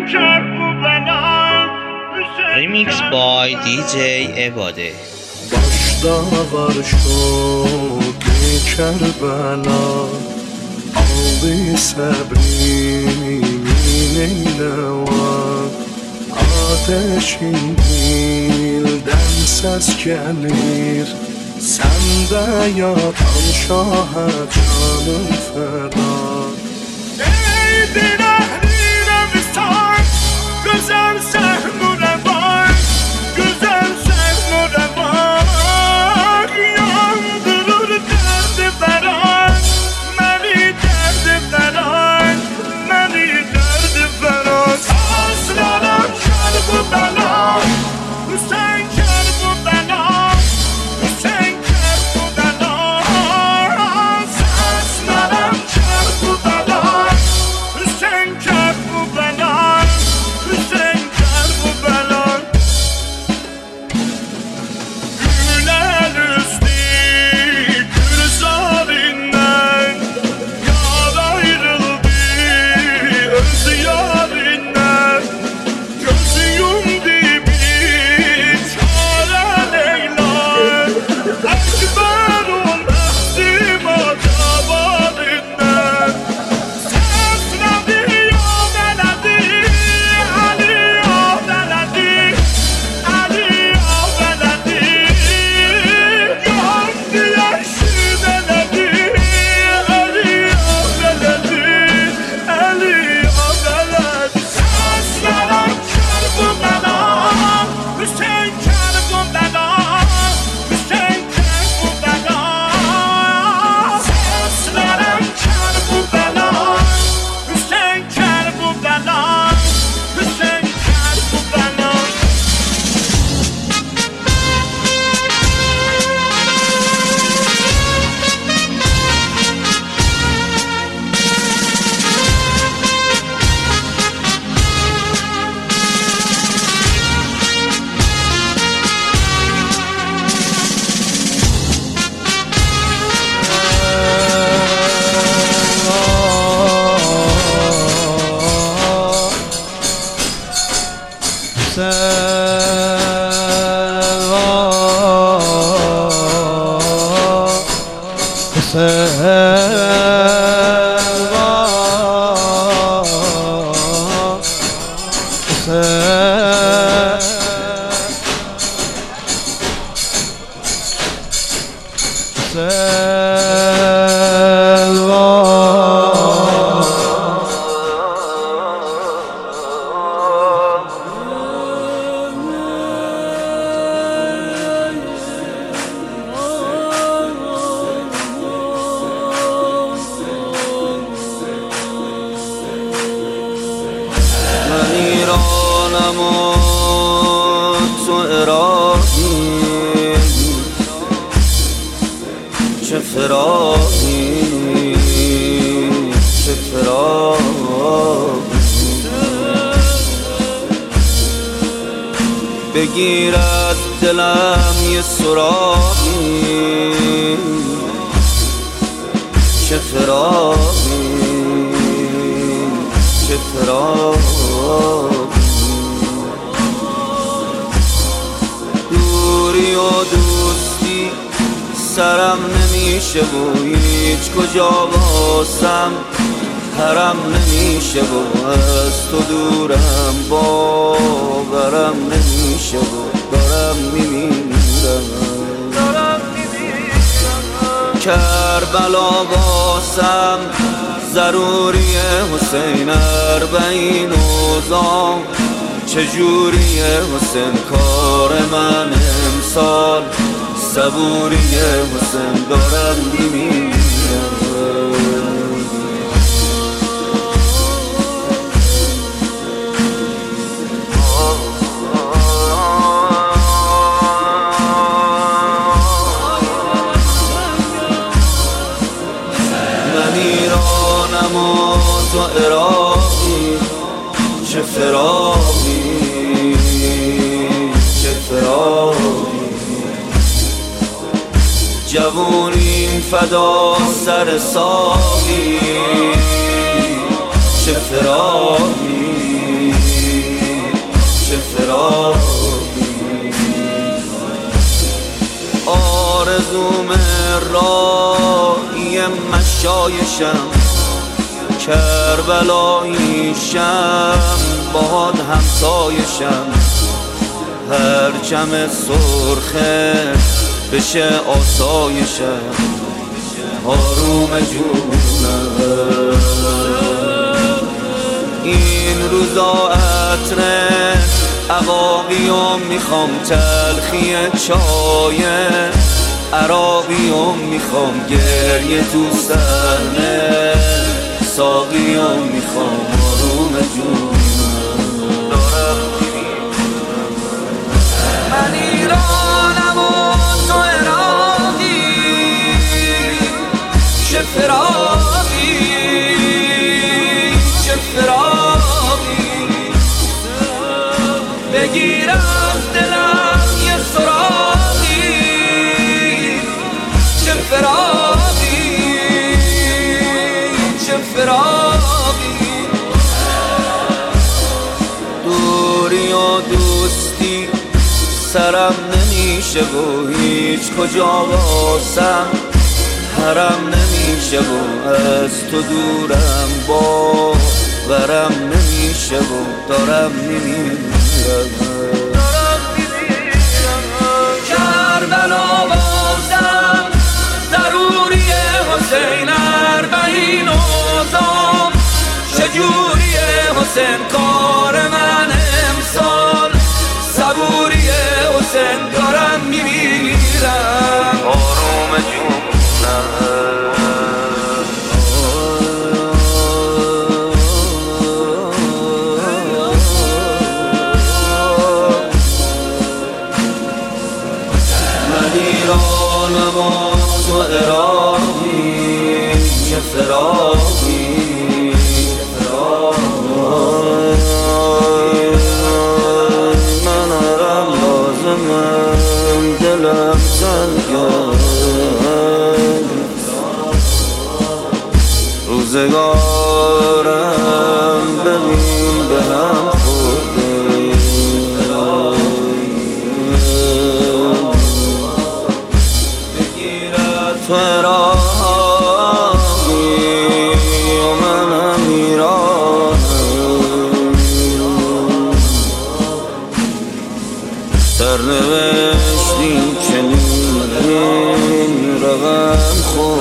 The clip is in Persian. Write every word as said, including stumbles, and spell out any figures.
Remix by دی جی عباده. باش داور شد کربلا آبی صبری mineylewa ateşin dilden ses gelir sende yatan şaha canım feda. Eydin ehline misal güzel sehmure var, güzel sehmure var, yandırır derdi veren beni, derdi veren beni, derdi veren. Aslanım kar bu bela, Hüseyin kar bu bela, Hüseyin kar bu bela. Aslanım kar bu bela, Hüseyin kar bu bela, Hüseyin kar bu bela. Güler üstü gürzarinden yar ayrıldı öz yarinden. Gözü yumdu bir çare Leyla, Ekber'un ehzima davadinden. Sesledi yaveledi, Ali yaveledi, Ali yaveledi. Yandı yeşil eledi, Ali yaveledi, Ali yaveledi. Seslerim kar bu bela, Hüseyin kar bu bela, Hüseyin kar bu bela. Seslerim kar bu bela, Hüseyin kar bu bela, Hüseyin kar bu bela. من ایرانم و تو عراقی، چه فراقی چه فراقی. بگیرد دلم یه سراغی، چه فراقی چه فراقی. دوری و دوستی سرم نمیشه و هیچ کجا واسم حرم نمیشه و از تو دورم باورم نمیشه و دارم میمیرم. کربلا واسم ضروریه حسین، اربعین اوضاع چجوریه حسین. کار من امسال صبوریه حسین، دارم میمیرم. من ایرانم و تو عراقی، چه فراقی چه فراقی. جوونیم فدا سر ساقی، چه فراقی شایشم کربلاییشم باد همسایشم پرچم سرخه بشه آسایشم آروم جونم این روزا عطره عقاقیم میخوام تلخی چای عراقیم میخوام گریه تو سرنه ساقیم میخوام آروم جونم دارم من ایرانم و تو عراقی چه فراقی چه فراقی بگیرم دلم یه سراغی چه فراقی چه فراقی دوری و دوستی سرم نمیشه و هیچ کجا واسم حرم نمیشه و از تو دورم باورم نمیشه و دارم میمیرم کربلا بازم ضروریه حسین اربعین اوزام چجوریه حسین کار من امسال صبوریه حسین دارم میمیرم آروم جونم ایرانم و تو عراقی چه فراقی من هرم لازمم دلم سنگم روزگارم ببین به هم خورده تو عراقی و منم ایرانم سرنوشتیم چنین رقم خورد